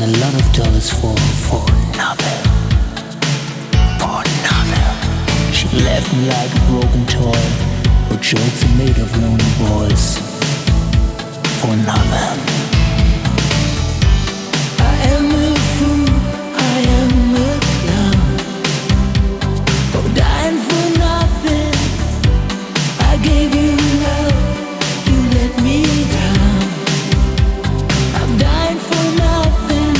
spent a lot of dollars for nothing. For nothing. She left me like a broken toy. Her jokes are made of lonely boys. For nothing. I am a fool, I am a clown. Oh, dying for nothing. I gave you love, you let me down. I'm dying for nothing.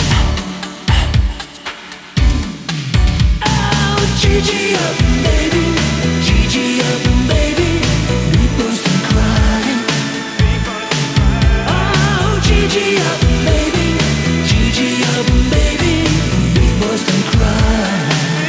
Oh, Gigi up, baby. Gigi up, baby. We burst and crying. Oh, Gigi up, baby. Gigi up, baby. We burst and crying.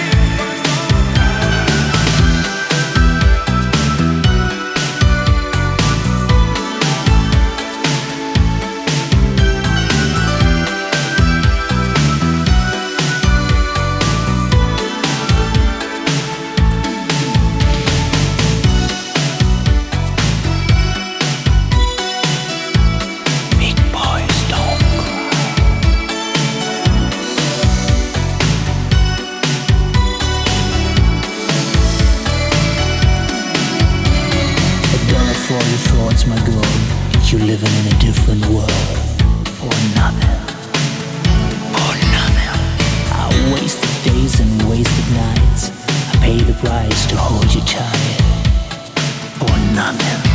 For all your thoughts, my girl, you're living in a different world. For nothing. For nothing. I wasted days and wasted nights. I paid the price to hold you tight. For nothing.